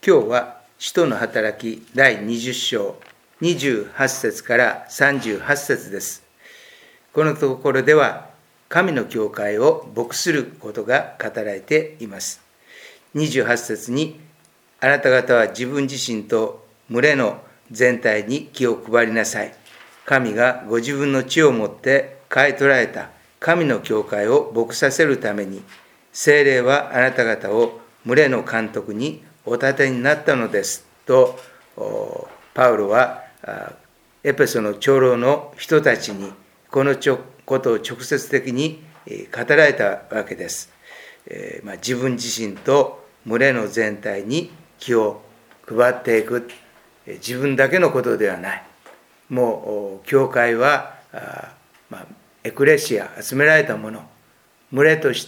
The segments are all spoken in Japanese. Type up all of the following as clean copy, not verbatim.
今日は使徒の働き第20章28節から38節です。このところでは神の教会を牧することが語られています。28節に、あなた方は自分自身と群れの全体に気を配りなさい。神がご自分の血をもって買い取られた神の教会を牧させるために、聖霊はあなた方を群れの監督にお立てになったのですと、パウロはエペソの長老の人たちにこのことを直接的に語られたわけです。自分自身と群れの全体に気を配っていく、自分だけのことではない。もう教会はエクレシア、集められたもの、群れとして、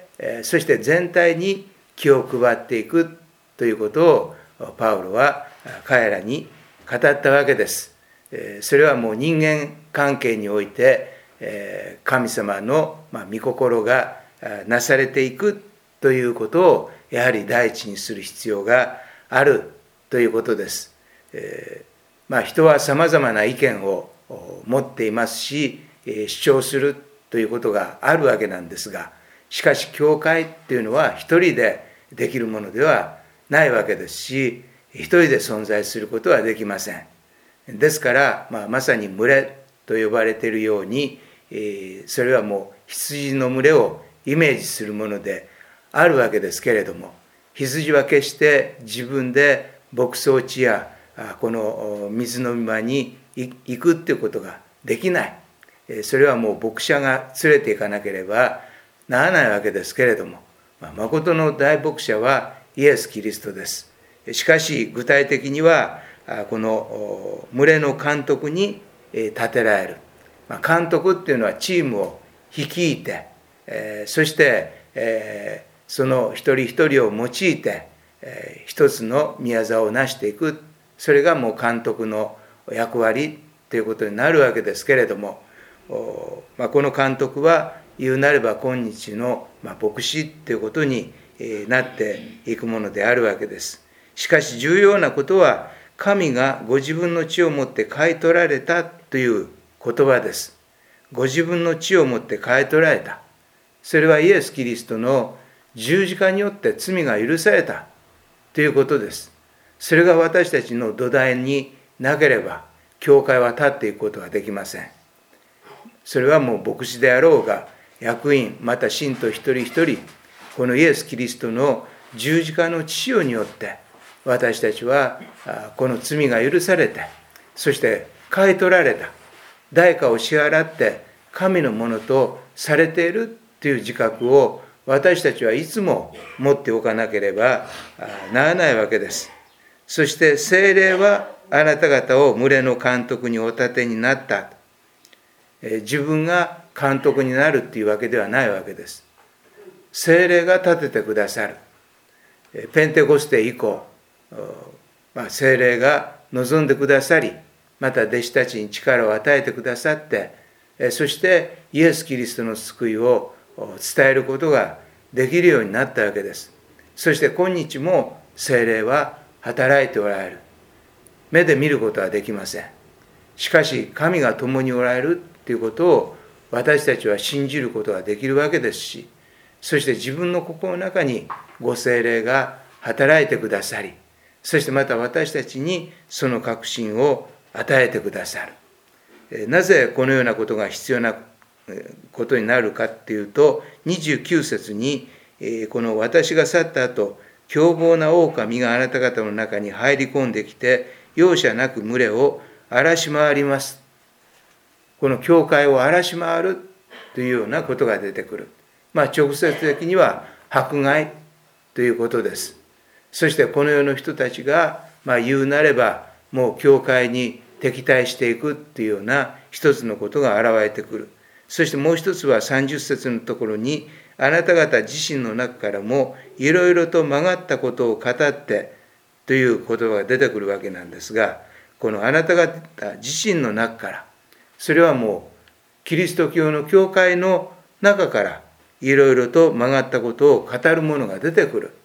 そして全体に気を配っていくということをパウロは彼らに語ったわけです。それはもう人間関係において神様の御心がなされていくということをやはり第一にする必要があるということです。人はさまざまな意見を持っていますし、主張するということがあるわけなんですが、しかし教会っていうのは一人でできるものではないわけですし、一人で存在することはできません。ですから、まさに群れと呼ばれているように、それはもう羊の群れをイメージするものであるわけですけれども、羊は決して自分で牧草地やこの水の見場に行くっていうことができない。それはもう牧者が連れて行かなければならないわけですけれども、誠の大牧者はイエス・キリストです。しかし具体的にはこの群れの監督に立てられる。監督っていうのはチームを率いて、そしてその一人一人を用いて一つの宮座を成していく。それがもう監督の役割ということになるわけですけれども、この監督は言うなれば今日の牧師ということになっていくものであるわけです。しかし重要なことは、神がご自分の血をもって買い取られたという言葉です。ご自分の血をもって買い取られた。それはイエス・キリストの十字架によって罪が許されたということです。それが私たちの土台になければ、教会は立っていくことはできません。それはもう牧師であろうが、役員、また信徒一人一人、このイエス・キリストの十字架の血潮によって、私たちはこの罪が許されて、そして買い取られた、代価を支払って神のものとされているという自覚を私たちはいつも持っておかなければならないわけです。そして聖霊はあなた方を群れの監督にお立てになった。自分が監督になるというわけではないわけです。聖霊が立ててくださる。ペンテコステ以降、聖霊が望んでくださり、また弟子たちに力を与えてくださって、そしてイエス・キリストの救いを伝えることができるようになったわけです。そして今日も聖霊は働いておられる。目で見ることはできません。しかし神が共におられるということを私たちは信じることができるわけですし、そして自分の心の中にご聖霊が働いてくださり、そしてまた私たちにその確信を与えてくださる。なぜこのようなことが必要なことになるかっていうと、29節にこの私が去った後、凶暴な狼があなた方の中に入り込んできて、容赦なく群れを荒らし回ります。この教会を荒らし回るというようなことが出てくる。直接的には迫害ということです。そしてこの世の人たちが、言うなればもう教会に敵対していくというような一つのことが現れてくる。そしてもう一つは30節のところに、あなた方自身の中からもいろいろと曲がったことを語ってという言葉が出てくるわけなんですが、このあなた方自身の中から、それはもうキリスト教の教会の中からいろいろと曲がったことを語るものが出てくる。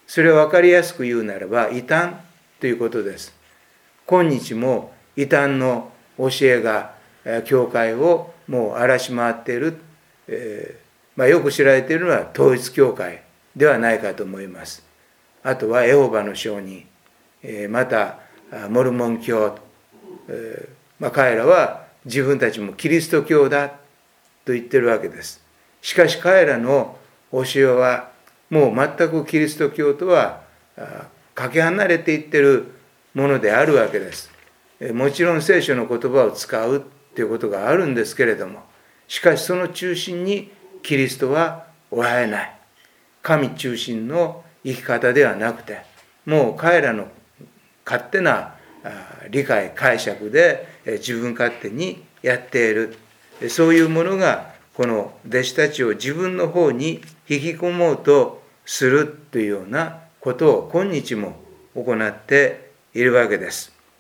それを分かりやすく言うならば異端ということです。今日も異端の教えが教会をもう荒らし回っている、よく知られているのは統一教会ではないかと思います。あとはエホバの証人、またモルモン教、彼らは自分たちもキリスト教だと言ってるわけです。しかし彼らの教えはもう全くキリスト教とはかけ離れていってるものであるわけです。もちろん聖書の言葉を使うということがあるんですけれども、しかしその中心にキリストはおられない。神中心の生き方ではなくて、もう彼らの勝手な理解解釈で自分勝手にやっている、そういうものがこの弟子たちを自分の方に引き込もうとするというようなことを今日も行っているわけです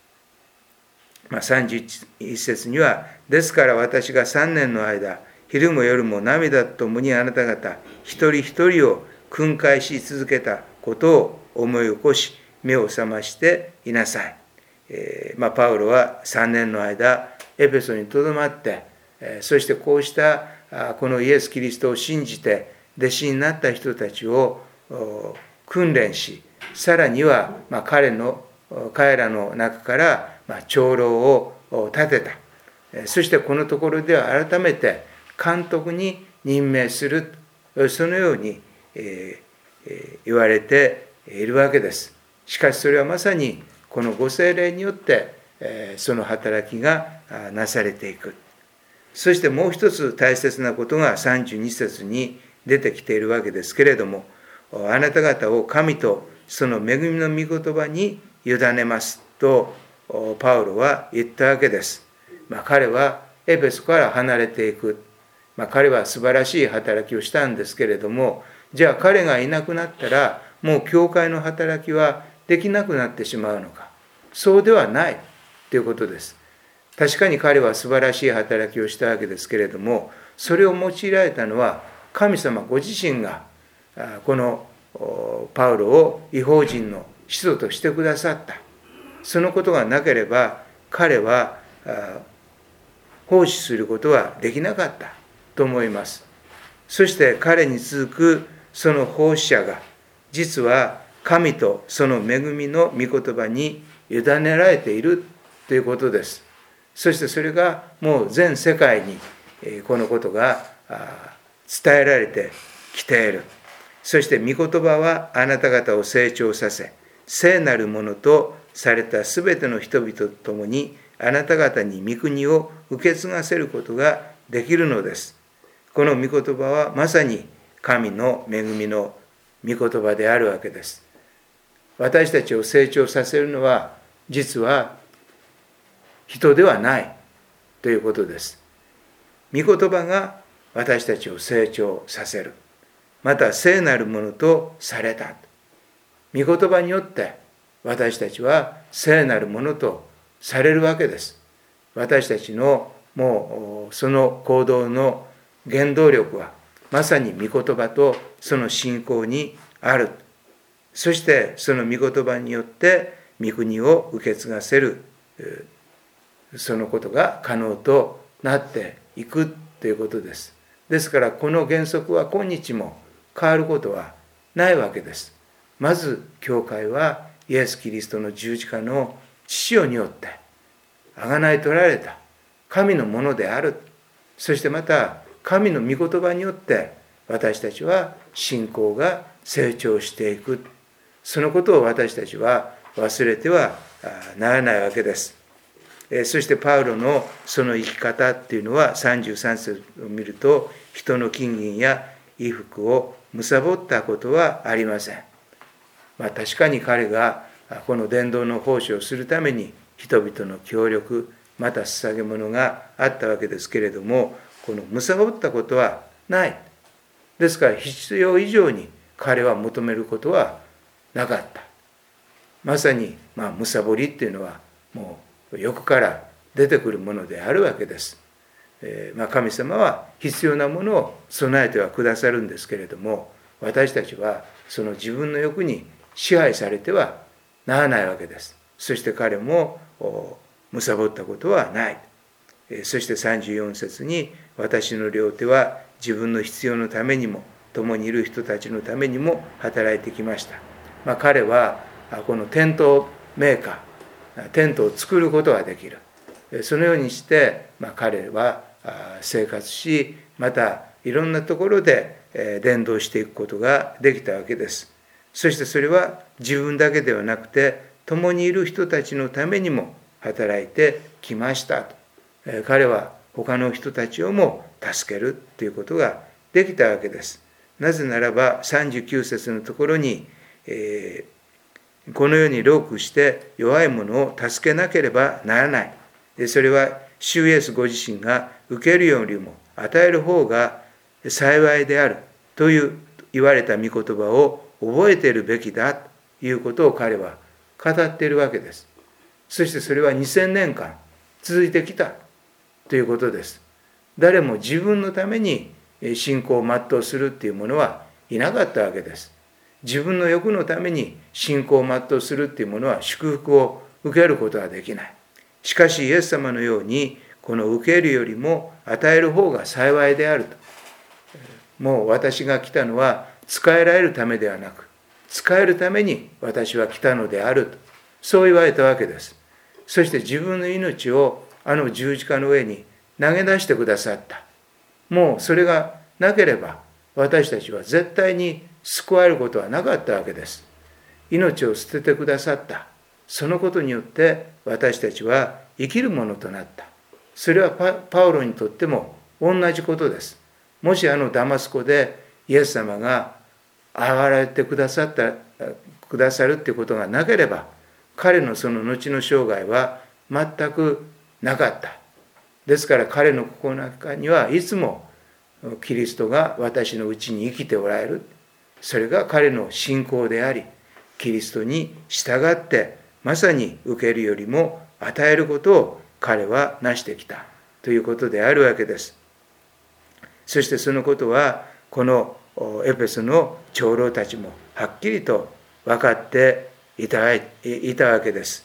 。31節には、ですから私が3年の間昼も夜も涙とともにあなた方一人一人を訓戒し続けたことを思い起こし目を覚ましていなさい。パウロは3年の間エペソにとどまって、そしてこうしたこのイエス・キリストを信じて弟子になった人たちを訓練し、さらには彼らの中から長老を立てた。そしてこのところでは改めて監督に任命する、そのように言われているわけです。しかしそれはまさにこのご聖霊によってその働きがなされていく。そしてもう一つ大切なことが32節に出てきているわけですけれども、あなた方を神とその恵みの御言葉に委ねますとパウロは言ったわけです。彼はエペソから離れていく。彼は素晴らしい働きをしたんですけれども、じゃあ彼がいなくなったらもう教会の働きはできなくなってしまうのか。そうではないということです。確かに彼は素晴らしい働きをしたわけですけれども、それを用いられたのは神様ご自身がこのパウロを異邦人の使徒としてくださった。そのことがなければ彼は奉仕することはできなかったと思います。そして彼に続くその奉仕者が実は神とその恵みの御言葉に委ねられているということです。そしてそれがもう全世界にこのことが伝えられてきている。そして御言葉はあなた方を成長させ、聖なるものとされたすべての人々と共にあなた方に御国を受け継がせることができるのです。この御言葉はまさに神の恵みの御言葉であるわけです。私たちを成長させるのは実は人ではないということです。御言葉が私たちを成長させる。また聖なるものとされた。御言葉によって私たちは聖なるものとされるわけです。私たちのもうその行動の原動力はまさに御言葉とその信仰にある。そしてその御言葉によって御国を受け継がせる、そのことが可能となっていくということです。ですからこの原則は今日も変わることはないわけです。まず教会はイエス・キリストの十字架の血潮によって贖い取られた神のものである。そしてまた神の御言葉によって私たちは信仰が成長していく。そのことを私たちは忘れてはならないわけです。そしてパウロのその生き方っていうのは33節を見ると、人の金銀や衣服を貪ったことはありません。確かに彼がこの伝道の奉仕をするために人々の協力、また捧げ物があったわけですけれども、この貪ったことはない。ですから必要以上に彼は求めることはなかった。まさに貪りっていうのはもう欲から出てくるものであるわけです。神様は必要なものを備えてはくださるんですけれども、 私たちはその自分の欲に支配されてはならないわけです。そして彼も貪ったことはない。そして34節に、私の両手は自分の必要のためにも共にいる人たちのためにも働いてきました。彼はこのテントメーカー、テントを作ることができる。そのようにして彼は生活し、またいろんなところで伝道していくことができたわけです。そしてそれは自分だけではなくて、共にいる人たちのためにも働いてきましたと。彼は他の人たちをも助けるということができたわけです。なぜならば39節のところに、このように労苦して弱い者を助けなければならない。それは主イエスご自身が受けるよりも与える方が幸いであるという言われた御言葉を覚えているべきだということを彼は語っているわけです。そしてそれは2000年間続いてきたということです。誰も自分のために信仰を全うするっていうものはいなかったわけです。自分の欲のために信仰を全うするっていうものは祝福を受けることはできない。しかしイエス様のように、この受けるよりも与える方が幸いであると。もう私が来たのは仕えられるためではなく、仕えるために私は来たのであると、そう言われたわけです。そして自分の命をあの十字架の上に投げ出してくださった。もうそれがなければ私たちは絶対に救われることはなかったわけです。命を捨ててくださった。そのことによって私たちは生きるものとなった。それはパウロにとっても同じことです。もしダマスコでイエス様が憐れてくださるということがなければ、彼のその後の生涯は全くなかった。ですから彼の心の中にはいつもキリストが私のうちに生きておられる。それが彼の信仰であり、キリストに従ってまさに受けるよりも与えることを彼は成してきたということであるわけです。そしてそのことはこのエペソの長老たちもはっきりと分かっていたわけです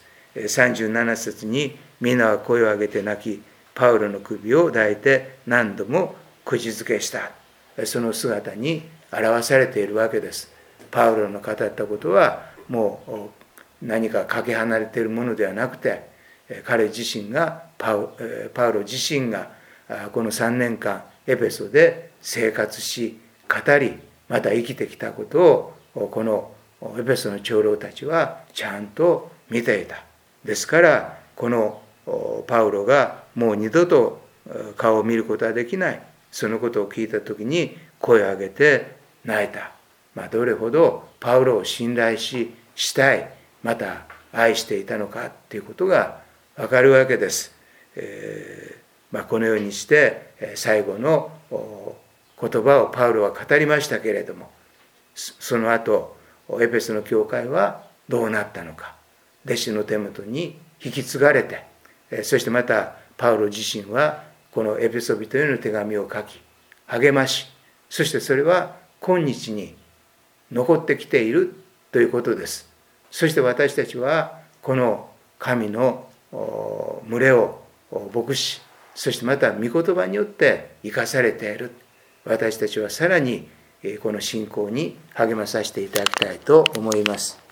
。37節に、皆は声を上げて泣き、パウロの首を抱いて何度も口づけした。その姿に表されているわけです。パウロの語ったことはもう何かかけ離れているものではなくて、彼自身がパウロ自身がこの3年間エペソで生活し語り、また生きてきたことをこのエペソの長老たちはちゃんと見ていた。ですからこのパウロがもう二度と顔を見ることはできない、そのことを聞いた時に声を上げて泣いた。どれほどパウロを信頼し慕い、また愛していたのかということがわかるわけです。このようにして最後の言葉をパウロは語りましたけれども、その後エペソの教会はどうなったのか。弟子の手元に引き継がれて、そしてまたパウロ自身はこのエペソ人への手紙を書き励まし、そしてそれは今日に残ってきているということです。そして私たちはこの神の群れを牧し、そしてまた御言葉によって生かされている。私たちはさらにこの信仰に励まさせていただきたいと思います。